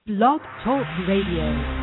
Blog Talk Radio.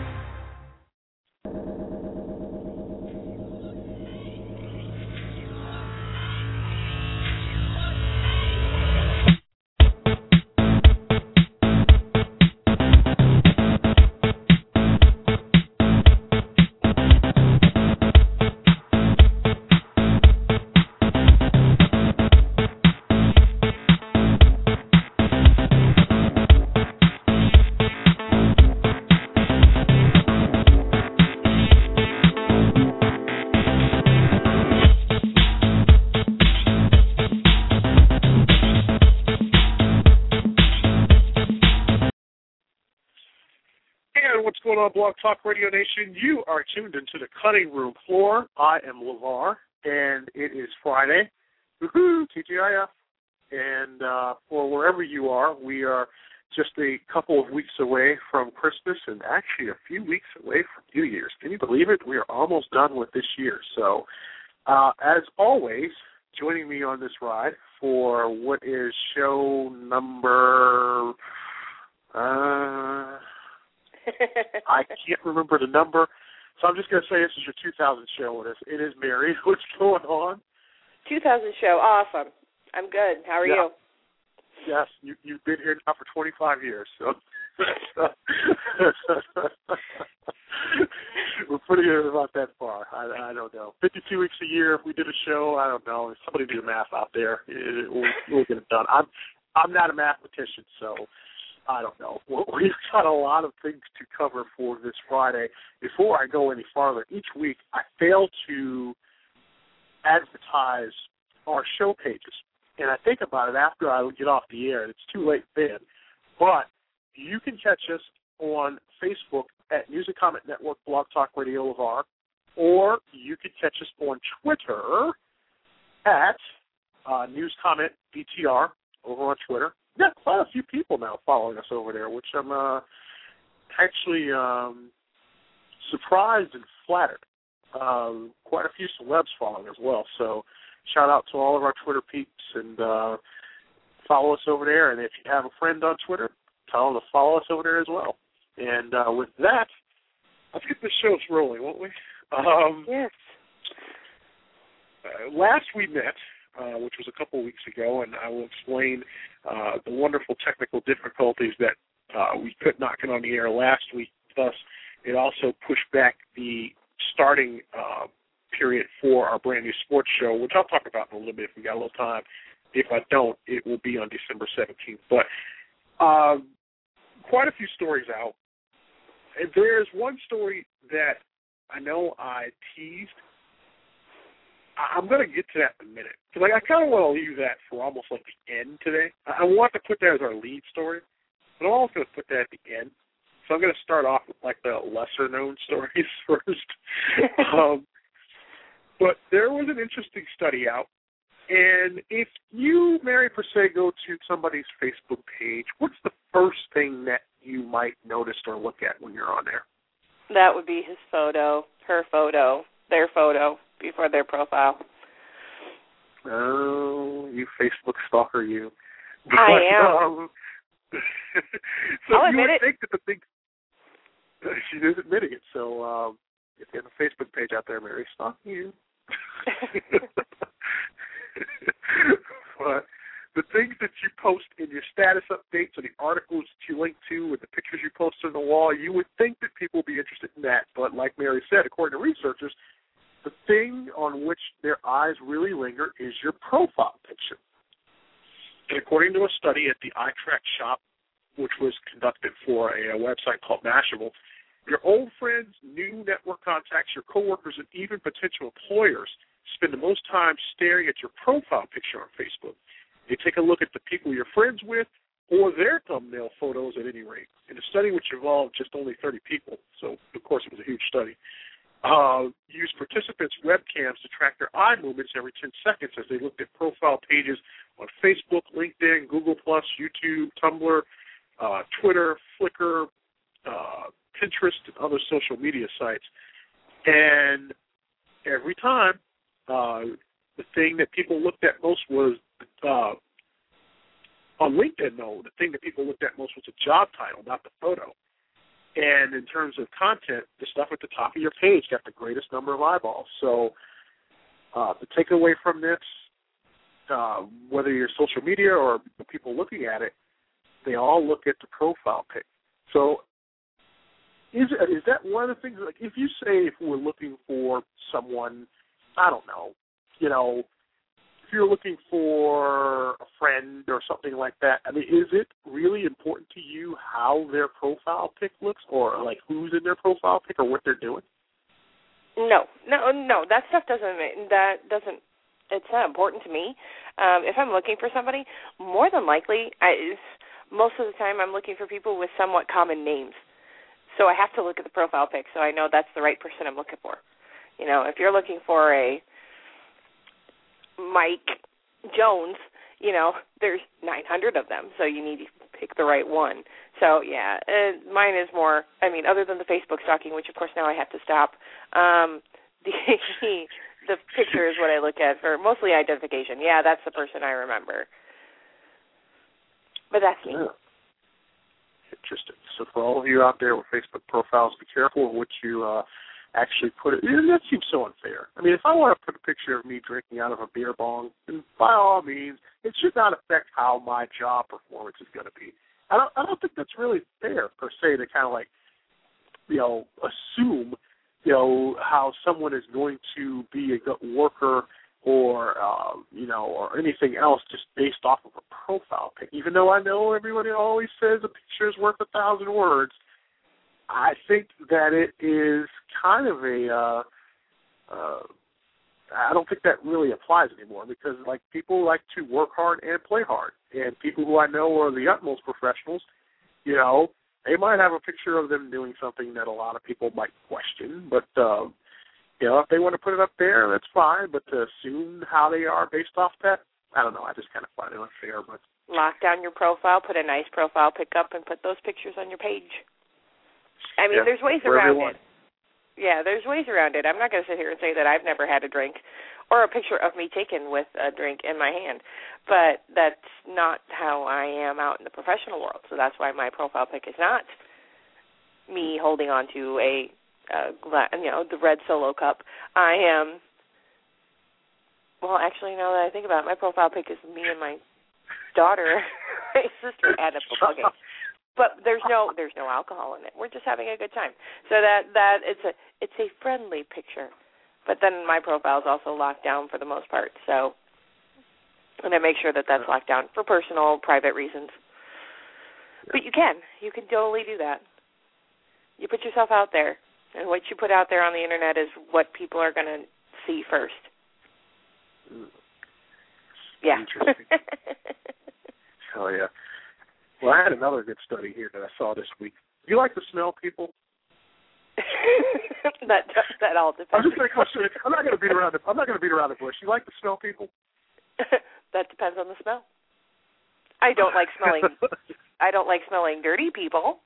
On Blog Talk Radio Nation, you are tuned into the cutting room floor. I am LeVar, and it is Friday. Woohoo, TGIF. And for wherever you are, we are just a couple of weeks away from Christmas and actually a few weeks away from New Year's. Can you believe it? We are almost done with this year. So, as always, joining me on this ride for what is show number... I can't remember the number, so I'm just going to say this is your 2000 show. It is Mary. What's going on? 2000 show. Awesome. I'm good. How are you? Yes, you've been here now for 25 years, so we're pretty good about that far. I don't know. 52 weeks a year, if we did a show, I don't know. Somebody do the math out there. We'll get it done. I'm not a mathematician, so I don't know. We've got a lot of things to cover for this Friday. Before I go any farther, each week I fail to advertise our show pages. And I think about it after I get off the air, and it's too late then. But you can catch us on Facebook at News and Comment Network, Blog Talk Radio LeVar, or you can catch us on Twitter at News Comment BTR over on Twitter. Got quite a few people now following us over there, which I'm actually surprised and flattered. Quite a few celebs following as well. So shout out to all of our Twitter peeps and follow us over there. And if you have a friend on Twitter, tell them to follow us over there as well. And with that, let's get the shows rolling, won't we? Yes. Last we met, which was a couple weeks ago, and I will explain the wonderful technical difficulties that we could not get on the air last week. Thus, it also pushed back the starting period for our brand new sports show, which I'll talk about in a little bit if we got a little time. If I don't, it will be on December 17th. But quite a few stories out. And there's one story that I know I teased. I'm going to get to that in a minute, because I kind of want to leave that for almost like the end today. I want to put that as our lead story, but I'm also going to put that at the end. So I'm going to start off with like the lesser-known stories first. But there was an interesting study out, and if you, Mary per se, go to somebody's Facebook page, what's the first thing that you might notice or look at when you're on there? That would be his photo, her photo, their photo before their profile. Oh, you Facebook stalker, you. I am. So I'll you admit would it. think that the thing, she is admitting it. So if you have a Facebook page out there, Mary, stalking you. But the things that you post in your status updates or the articles that you link to with the pictures you post on the wall, you would think that people would be interested in that. But like Mary said, according to researchers, the thing on which their eyes really linger is your profile picture. And according to a study at the iTrack shop, which was conducted for a website called Mashable, your old friends, new network contacts, your coworkers, and even potential employers spend the most time staring at your profile picture on Facebook. They take a look at the people you're friends with or their thumbnail photos at any rate. In a study which involved just only 30 people, so of course it was a huge study, used participants' webcams to track their eye movements every 10 seconds as they looked at profile pages on Facebook, LinkedIn, Google+, YouTube, Tumblr, Twitter, Flickr, Pinterest, and other social media sites. And every time, the thing that people looked at most was On LinkedIn, though, the thing that people looked at most was the job title, not the photo. And in terms of content, the stuff at the top of your page got the greatest number of eyeballs. So the takeaway from this, whether you're social media or the people looking at it, they all look at the profile pic. So is that one of the things, like if you say if we're looking for someone, I don't know, if you're looking for a friend or something like that, I mean, is it really important to you how their profile pic looks or, like, who's in their profile pic or what they're doing? No. That stuff it's not important to me. If I'm looking for somebody, more than likely, most of the time I'm looking for people with somewhat common names. So I have to look at the profile pic so I know that's the right person I'm looking for. If you're looking for a Mike Jones, there's 900 of them, so you need to pick the right one. So, yeah, mine is more, other than the Facebook stalking, which, of course, now I have to stop, the picture is what I look at for mostly identification. Yeah, that's the person I remember. But that's me. Yeah. Interesting. So for all of you out there with Facebook profiles, be careful of what you actually put it. That seems so unfair. I mean, if I want to put a picture of me drinking out of a beer bong, then by all means, it should not affect how my job performance is going to be. I don't think that's really fair per se to kind of like, assume, how someone is going to be a good worker or or anything else just based off of a profile pic. Even though I know everybody always says a picture is worth 1,000 words, I think that it is kind of I don't think that really applies anymore because, like, people like to work hard and play hard. And people who I know are the utmost professionals, they might have a picture of them doing something that a lot of people might question. But, if they want to put it up there, that's fine. But to assume how they are based off that, I don't know. I just kind of find it unfair. But lock down your profile, put a nice profile pic up, and put those pictures on your page. There's ways around it. Yeah, there's ways around it. I'm not going to sit here and say that I've never had a drink or a picture of me taken with a drink in my hand, but that's not how I am out in the professional world. So that's why my profile pic is not me holding on to the red Solo cup. I am. Well, actually, now that I think about it, my profile pic is me and my daughter. My sister had a plug-in. But there's no alcohol in it. We're just having a good time. So that it's a friendly picture. But then my profile is also locked down for the most part. So, and I make sure that that's locked down for personal, private reasons. But you can totally do that. You put yourself out there, and what you put out there on the internet is what people are going to see first. Yeah. Interesting. Oh yeah. Well, I had another good study here that I saw this week. Do you like to smell people? that all depends. I'm just going to question it. I'm not going to beat around the bush. You like to smell people? That depends on the smell. I don't like smelling dirty people.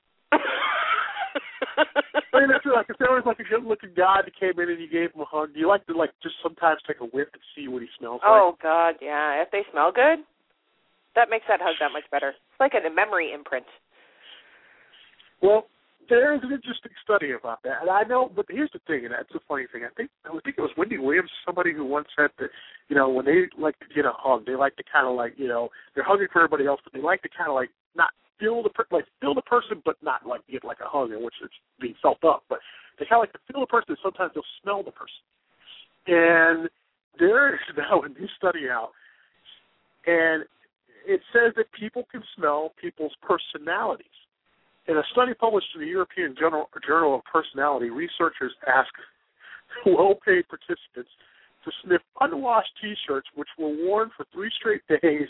If there was like a good-looking guy that came in and you gave him a hug, do you like to just sometimes take a whiff and see what he smells like? Oh God, yeah. If they smell good, that makes that hug that much better. It's like a memory imprint. Well, there is an interesting study about that, and I know. But here's the thing, and that's the funny thing. I think it was Wendy Williams, somebody who once said that when they like to get a hug, they like to kind of they're hugging for everybody else, but they like to kind of not feel the person, but not get like a hug in which it's being felt up. But they kind of like to feel the person. And sometimes they'll smell the person. And there is now a new study out, and it says that people can smell people's personalities. In a study published in the European Journal of Personality, researchers asked well-paid participants to sniff unwashed T-shirts which were worn for 3 straight days.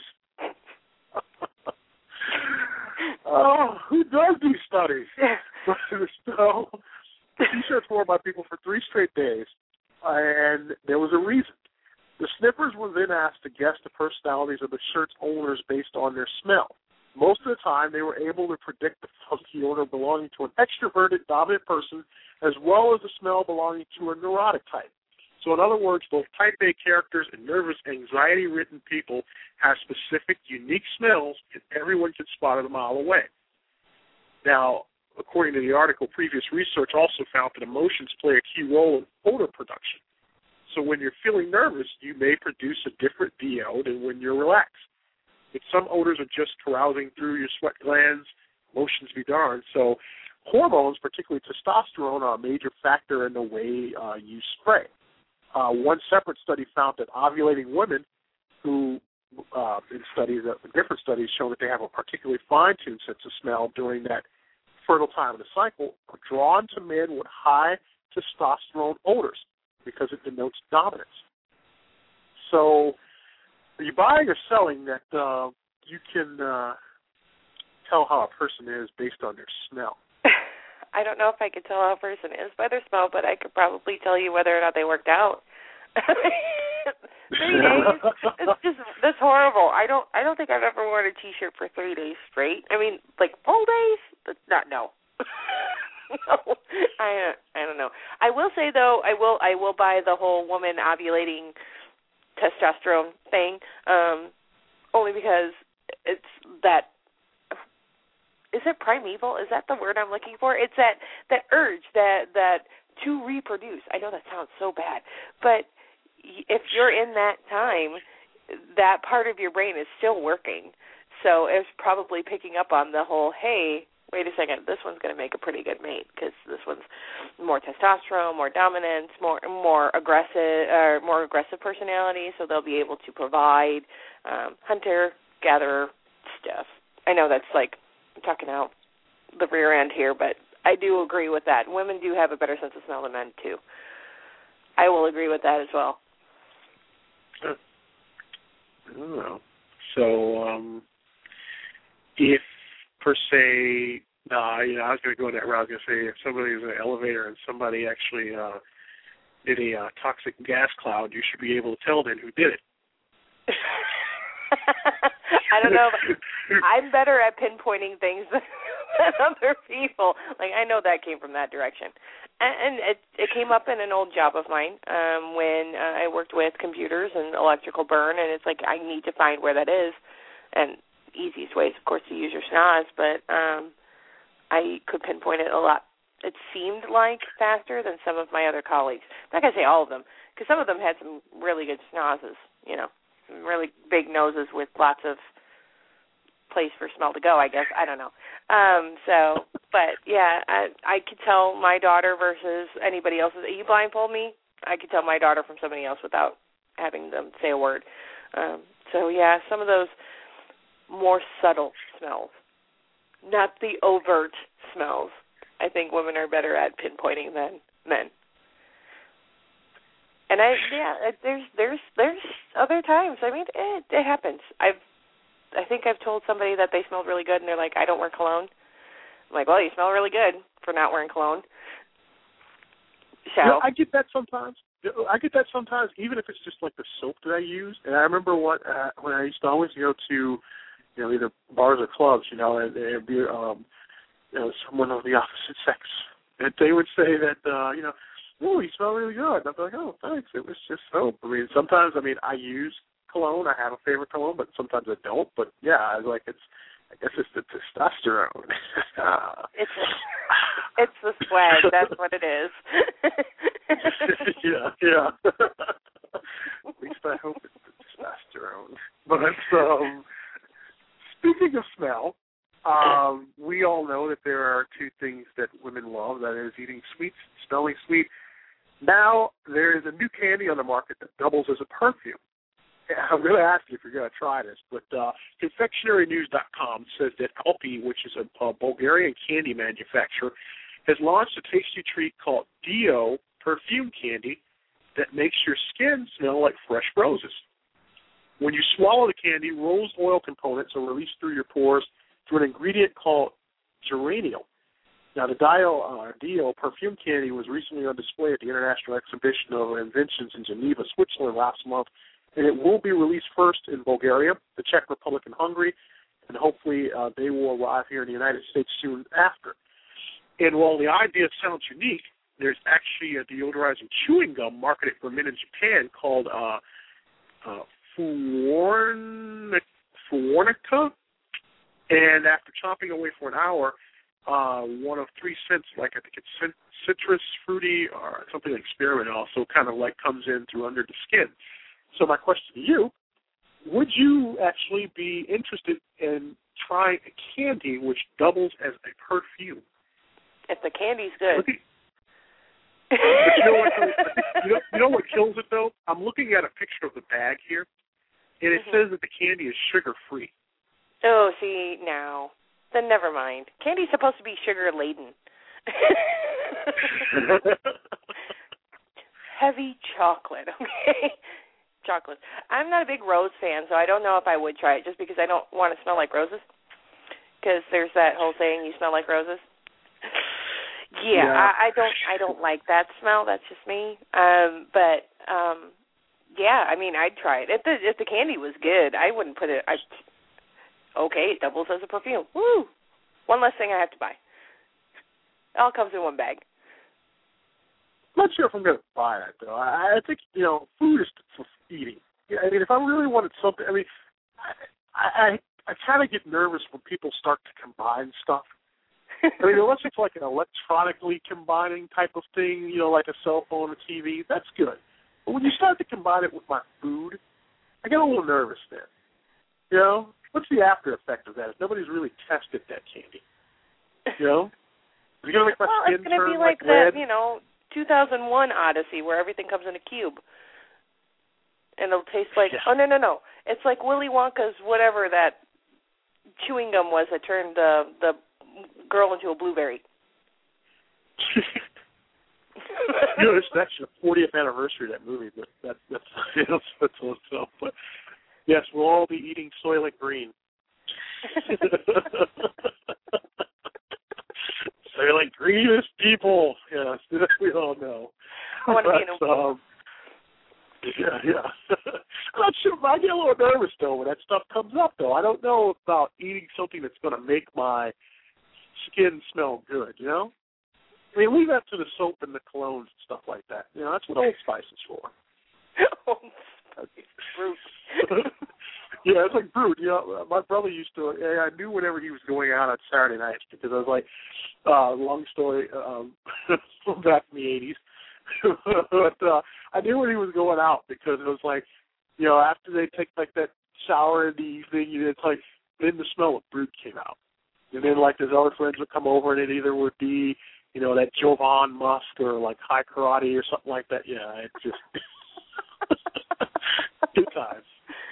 Oh, who does these studies? So, the T-shirts worn by people for 3 straight days, and there was a reason. The sniffers were then asked to guess the personalities of the shirt's owners based on their smell. Most of the time, they were able to predict the funky odor belonging to an extroverted, dominant person, as well as the smell belonging to a neurotic type. So in other words, both type A characters and nervous, anxiety-ridden people have specific, unique smells, and everyone can spot it a mile away. Now, according to the article, previous research also found that emotions play a key role in odor production. So when you're feeling nervous, you may produce a different BO than when you're relaxed. If some odors are just carousing through your sweat glands, emotions be darned. So hormones, particularly testosterone, are a major factor in the way you spray. One separate study found that ovulating women who, in different studies, show that they have a particularly fine-tuned sense of smell during that fertile time of the cycle, are drawn to men with high testosterone odors because it denotes dominance. So are you buying or selling that you can tell how a person is based on their smell? I don't know if I could tell how a person is by their smell, but I could probably tell you whether or not they worked out. 3 days. That's horrible. I don't think I've ever worn a T-shirt for 3 days straight. I mean, like full days? No. No. I don't know. I will say though, I will buy the whole woman ovulating testosterone thing, only because it's that. Is it primeval? Is that the word I'm looking for? It's that urge that to reproduce. I know that sounds so bad, but if you're in that time, that part of your brain is still working. So it's probably picking up on the whole, hey, wait a second, this one's going to make a pretty good mate because this one's more testosterone, more dominance, more aggressive personality, so they'll be able to provide hunter-gatherer stuff. I know that's like I'm talking out the rear end here, but I do agree with that. Women do have a better sense of smell than men, too. I will agree with that as well. I don't know. So, if, per se, I was going to go in that route. I was going to say if somebody was in an elevator and somebody actually did a toxic gas cloud, you should be able to tell then who did it. I don't know. I'm better at pinpointing things than other people. Like, I know that came from that direction. And it came up in an old job of mine when I worked with computers and electrical burn, and it's like I need to find where that is. And easiest way is, of course, to use your schnoz, but I could pinpoint it a lot. It seemed like faster than some of my other colleagues. I'm not going to say all of them, because some of them had some really good schnozzes, some really big noses with lots of place for smell to go, I guess. I don't know. But yeah, I could tell my daughter versus anybody else's. You blindfold me, I could tell my daughter from somebody else without having them say a word. So yeah, some of those more subtle smells, not the overt smells, I think women are better at pinpointing than men. And there's other times. I mean, it happens. I think I've told somebody that they smelled really good, and they're like, I don't wear cologne. I'm like, well, you smell really good for not wearing cologne. So I get that sometimes. Even if it's just like the soap that I use. And I remember when I used to always go to, either bars or clubs, and there'd be, someone of the opposite sex, and they would say that, oh, you smell really good. And I'd be like, oh, thanks. It was just soap. Sometimes I use cologne. I have a favorite cologne, but sometimes I don't. But yeah, I guess it's the testosterone. It's the swag. That's what it is. yeah. At least I hope it's the testosterone. But speaking of smell, we all know that there are two things that women love. That is eating sweets, smelling sweet. Now there is a new candy on the market that doubles as a perfume. I'm going to ask you if you're going to try this, but confectionarynews.com says that Alpi, which is a Bulgarian candy manufacturer, has launched a tasty treat called Dio perfume candy that makes your skin smell like fresh roses. When you swallow the candy, rose oil components are released through your pores through an ingredient called geraniol. Now, the Dio perfume candy was recently on display at the International Exhibition of Inventions in Geneva, Switzerland last month, and it will be released first in Bulgaria, the Czech Republic, and Hungary, and hopefully they will arrive here in the United States soon after. And while the idea sounds unique, there's actually a deodorizing chewing gum marketed for men in Japan called Fuornica. And after chomping away for an hour, one of 3 scents, like I think it's citrus, fruity, or something like spearmint, also kind of like comes in through under the skin. So my question to you, would you actually be interested in trying a candy which doubles as a perfume? If the candy's good. But you know what kills it, though? I'm looking at a picture of the bag here, and it says that the candy is sugar-free. Oh, see, now. Then never mind. Candy's supposed to be sugar-laden. Heavy chocolate, okay? Chocolate. I'm not a big rose fan, so I don't know if I would try it, just because I don't want to smell like roses. Because there's that whole saying, you smell like roses. Yeah. I don't like that smell. That's just me. Yeah, I mean, I'd try it. If the candy was good, I wouldn't put it. Okay, it doubles as a perfume. Woo! One less thing I have to buy. It all comes in one bag. I'm not sure if I'm going to buy that, though. I think, food is for eating. I mean, if I really wanted something, I mean, I kind of get nervous when people start to combine stuff. I mean, unless it's like an electronically combining type of thing, like a cell phone or TV, that's good. But when you start to combine it with my food, I get a little nervous then. What's the after effect of that? If nobody's really tested that candy, Is it going to make my skin it's going to be like red? that, 2001 Odyssey where everything comes in a cube. And it'll taste like, oh, no. It's like Willy Wonka's whatever that chewing gum was that turned the girl into a blueberry. It's actually the 40th anniversary of that movie, but that's what's up. But yes, we'll all be eating Soylent Green. Soylent Green is people. Yes, we all know. I want to be in a Yeah. I'm not sure. I get a little nervous, though, when that stuff comes up, though. I don't know about eating something that's going to make my skin smell good, I mean, leave that to the soap and the colognes and stuff like that. That's what Old Spice is for. Old Spice. Brute. Yeah, it's like Brute. My brother used to, I knew whenever he was going out on Saturday nights because I was like, long story from back in the 80s. But I knew when he was going out because it was like, after they take like that shower in the evening, it's like, then the smell of Brute came out. And then like his other friends would come over and it either would be, that Jovan Musk or like High Karate or something like that. Yeah, it just good times.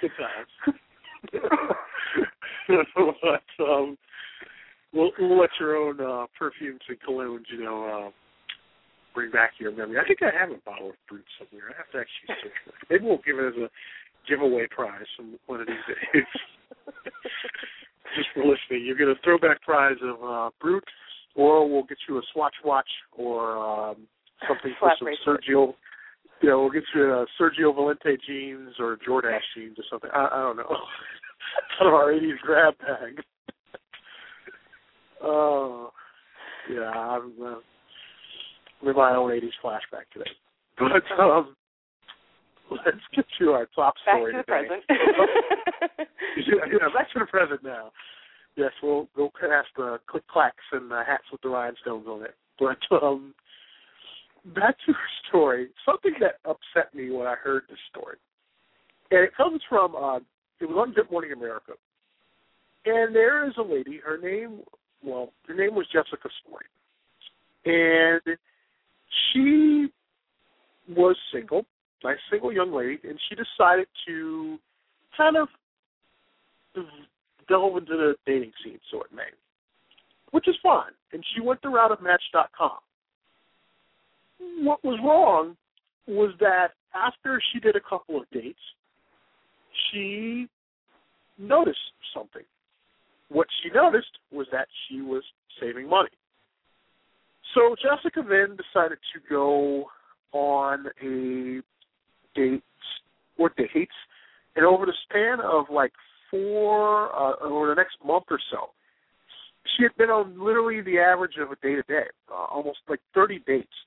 But we'll let your own perfumes and colognes, bring back your memory. I think I have a bottle of Brute somewhere. I have to actually search for it. Maybe we'll give it as a giveaway prize one of these days. Just for listening, you get a throwback prize of Brute, or we'll get you a Swatch watch or something for some Sergio. We'll get you a Sergio Valente jeans or Jordache jeans or something. I don't know. Out of our 80s grab bag. Oh, yeah, I'm with my own 80s flashback today. But let's get to our top story today. Back to the present. Yeah, back to the present now. Yes, we'll go past the click-clacks and the hats with the rhinestones on it. But back to her story, something that upset me when I heard this story. And it comes from, it was on Good Morning America. And there is a lady, her name was Jessica Story. And she was single, nice single young lady, and she decided to kind of delve into the dating scene, so it may, which is fine. And she went the route of Match.com. What was wrong was that after she did a couple of dates, she noticed something. What she noticed was that she was saving money. So Jessica then decided to go on a date or dates, and over the span of like over the next month or so, she had been on literally the average of a day a day, almost like 30 dates.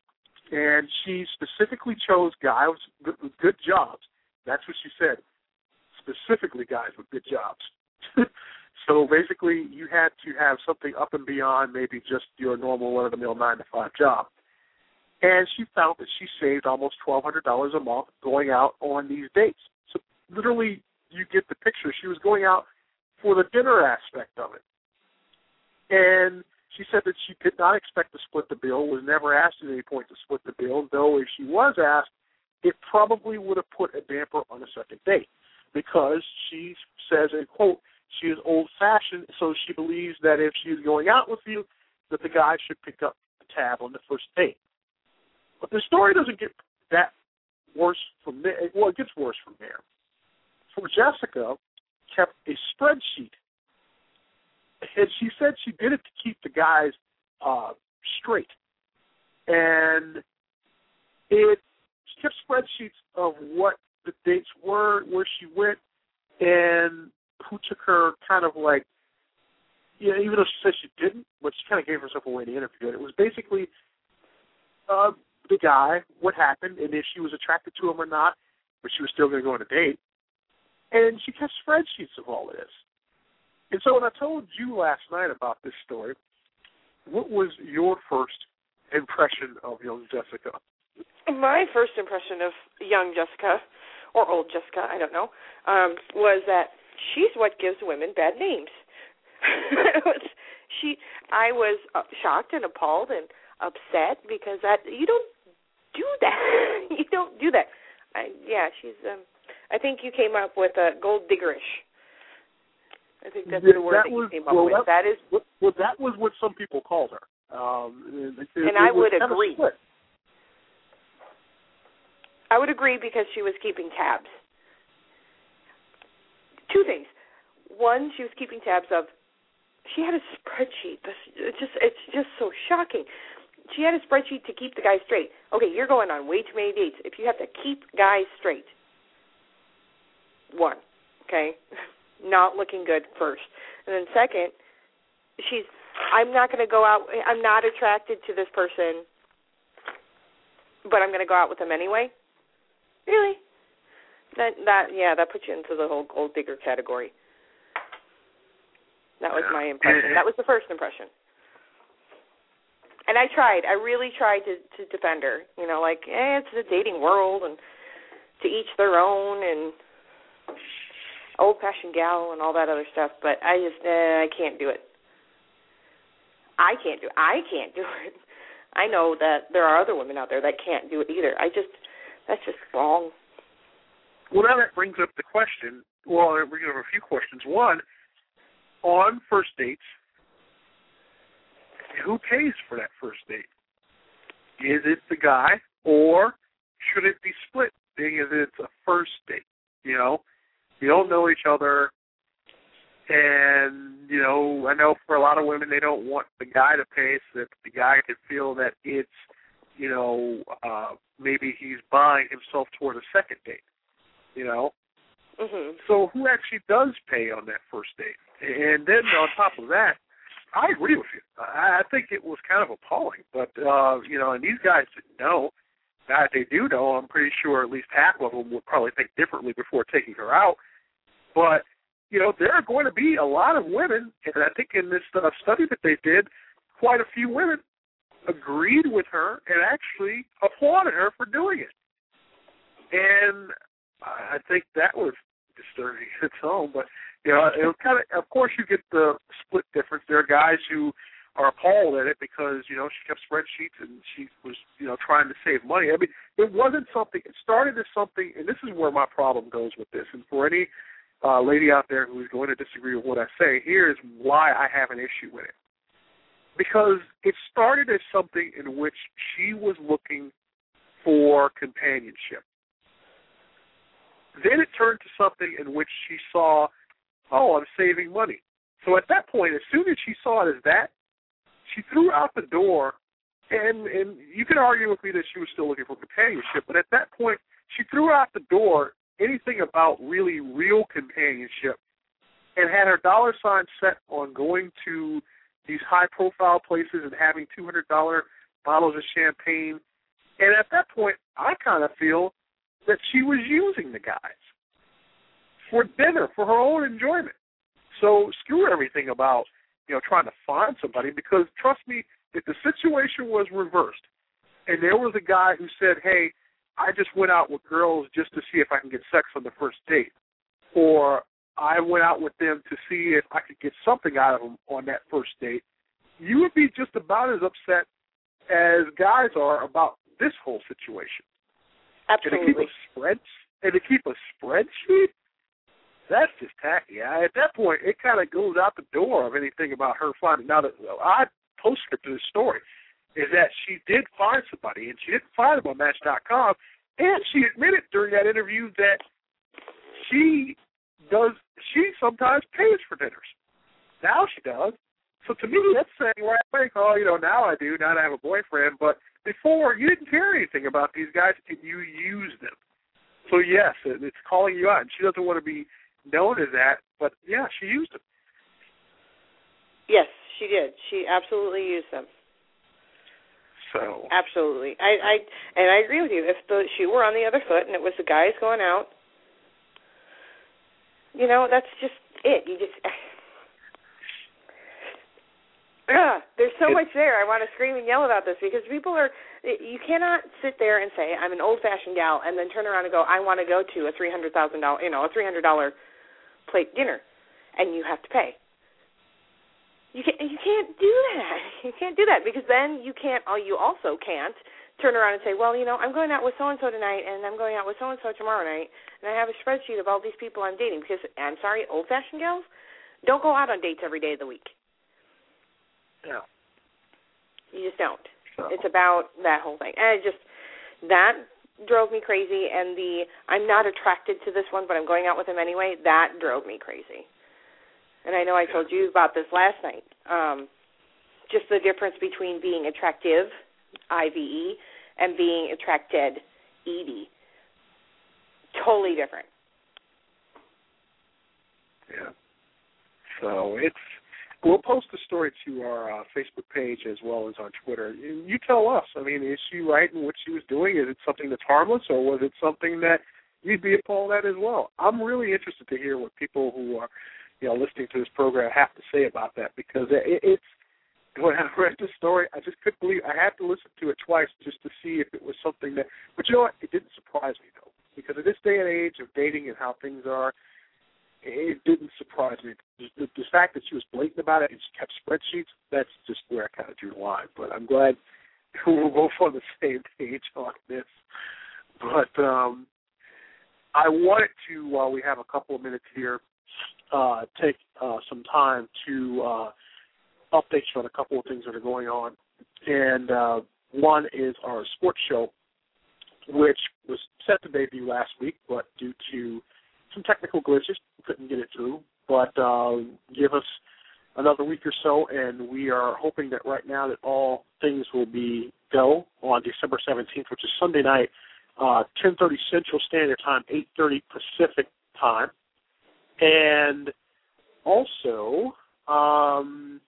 And she specifically chose guys with good jobs. That's what she said. Specifically guys with good jobs. So basically you had to have something up and beyond maybe just your normal run-of-the-mill 9-to-5 job. And she found that she saved almost $1,200 a month going out on these dates. So literally you get the picture. She was going out for the dinner aspect of it. And she said that she did not expect to split the bill, was never asked at any point to split the bill, though if she was asked, it probably would have put a damper on a second date because she says, and quote, she is old-fashioned, so she believes that if she's going out with you, that the guy should pick up the tab on the first date. But the story doesn't get that worse from there. Well, it gets worse from there. So Jessica kept a spreadsheet. And she said she did it to keep the guys straight. And she kept spreadsheets of what the dates were, where she went, and who took her kind of like, even though she said she didn't, but she kind of gave herself away in the interview. And it was basically the guy, what happened, and if she was attracted to him or not, but she was still going to go on a date. And she kept spreadsheets of all of this. And so when I told you last night about this story, what was your first impression of young Jessica? My first impression of young Jessica, or old Jessica, I don't know, was that she's what gives women bad names. I was shocked and appalled and upset because you don't do that. You don't do that. I think you came up with a gold diggerish. I think that's the word that you came up with. That was what some people called her. And I would agree. I would agree because she was keeping tabs. Two things. One, she was keeping tabs of, she had a spreadsheet. It's just so shocking. She had a spreadsheet to keep the guys straight. Okay, you're going on way too many dates. If you have to keep guys straight, one, okay, not looking good first. And then second, I'm not going to go out, I'm not attracted to this person, but I'm going to go out with them anyway? Really? That puts you into the whole gold digger category. That was my impression. That was the first impression. And I really tried to defend her. It's the dating world and to each their own and old-fashioned gal and all that other stuff. But I can't do it. I can't do it. I know that there are other women out there that can't do it either. That's just wrong. Well, now that brings up the question. Well, it brings up a few questions. One, on first dates, who pays for that first date? Is it the guy, or should it be split, being as it's a first date? You don't know each other, and, I know for a lot of women, they don't want the guy to pay so that the guy can feel that it's, maybe he's buying himself toward a second date, Mm-hmm. So who actually does pay on that first date? And then on top of that, I agree with you. I think it was kind of appalling. But, and these guys didn't know. Now, if they do know, I'm pretty sure at least half of them would probably think differently before taking her out. But, there are going to be a lot of women, and I think in this study that they did, quite a few women agreed with her and actually applauded her for doing it. And I think that was disturbing in its own. But, it was kind of course, you get the split difference. There are guys who are appalled at it because, she kept spreadsheets and she was, trying to save money. I mean, it wasn't something, it started as something, and this is where my problem goes with this. And for any lady out there who is going to disagree with what I say, here's why I have an issue with it. Because it started as something in which she was looking for companionship. Then it turned to something in which she saw, I'm saving money. So at that point, as soon as she saw it as that, she threw out the door, and you can argue with me that she was still looking for companionship, but at that point, she threw out the door anything about really real companionship and had her dollar sign set on going to these high-profile places and having $200 bottles of champagne And at that point, I kind of feel that she was using the guys for dinner, for her own enjoyment. So screw everything about, trying to find somebody, because trust me, if the situation was reversed and there was a guy who said, hey, I just went out with girls just to see if I can get sex on the first date, or I went out with them to see if I could get something out of them on that first date, you would be just about as upset as guys are about this whole situation. Absolutely. And to keep a spreadsheet, that's just tacky. At that point, it kind of goes out the door of anything about her finding. Now, the odd postscript to this story is that she did find somebody, and she didn't find them on Match.com, and she admitted during that interview that she sometimes pays for dinners. Now she does. So to me, that's saying right away, now I do, now that I have a boyfriend. But before, you didn't care anything about these guys, and you used them. So yes, it's calling you out. And she doesn't want to be known as that, but yeah, she used them. Yes, she did. She absolutely used them. So absolutely, I agree with you. If the shoe were on the other foot and it was the guys going out, that's just it. You just there's so much there. I want to scream and yell about this because you cannot sit there and say I'm an old-fashioned gal and then turn around and go I want to go to a $300,000, a $300 plate dinner, and you have to pay. You can't do that. You can't do that because then you also can't turn around and say, well, I'm going out with so-and-so tonight and I'm going out with so-and-so tomorrow night and I have a spreadsheet of all these people I'm dating because, I'm sorry, old-fashioned gals don't go out on dates every day of the week. No. You just don't. So. It's about that whole thing. And that drove me crazy, and I'm not attracted to this one, but I'm going out with him anyway, that drove me crazy. And I know I told you about this last night, just the difference between being attractive, IVE, and being attracted, ED. Totally different. Yeah. So we'll post the story to our Facebook page as well as on Twitter. You tell us. I mean, is she right in what she was doing? Is it something that's harmless, or was it something that you'd be appalled at as well? I'm really interested to hear what people who are listening to this program have to say about that, because it's when I read the story, I just couldn't believe I had to listen to it twice just to see if it was something that. But you know what? It didn't surprise me though, because in this day and age of dating and how things are, it didn't surprise me. The fact that she was blatant about it and she kept spreadsheets, that's just where I kind of drew the line. But I'm glad we're both on the same page on this. But I wanted to, while we have a couple of minutes here, take some time to update you on a couple of things that are going on. And one is our sports show, which was set to debut last week, but due to some technical glitches, we couldn't get it through. But give us another week or so, and we are hoping that right now that all things will be go on December 17th, which is Sunday night, 10:30 Central Standard Time, 8:30 Pacific Time. And also, I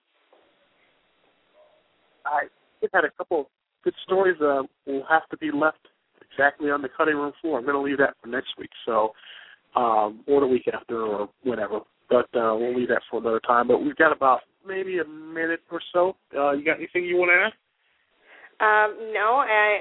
had a couple of good stories will have to be left exactly on the cutting room floor. I'm going to leave that for next week, so or the week after or whatever. But we'll leave that for another time. But we've got about maybe a minute or so. You got anything you want to ask? No.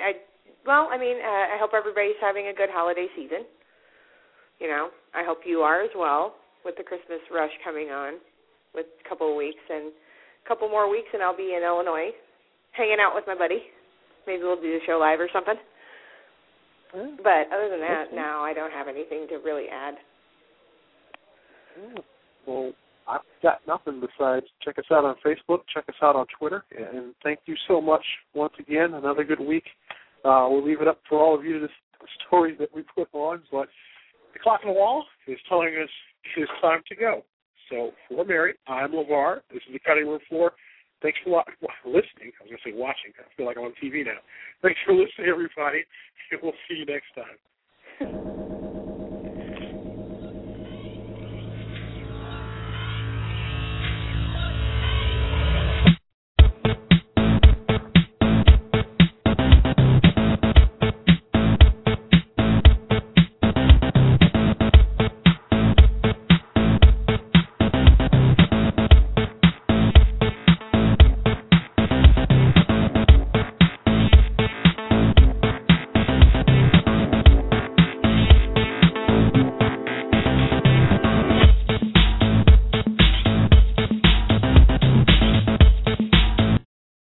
I hope everybody's having a good holiday season. I hope you are as well, with the Christmas rush coming on with a couple of weeks. And a couple more weeks, and I'll be in Illinois hanging out with my buddy. Maybe we'll do the show live or something. But other than that, no, I don't have anything to really add. Well, I've got nothing besides check us out on Facebook, check us out on Twitter, and thank you so much once again. Another good week. We'll leave it up for all of you to the stories that we put on, but the clock on the wall is telling us it's time to go. So for Mary, I'm LeVar. This is the cutting room floor. Thanks for listening. I was going to say watching. I feel like I'm on TV now. Thanks for listening, everybody. We'll see you next time.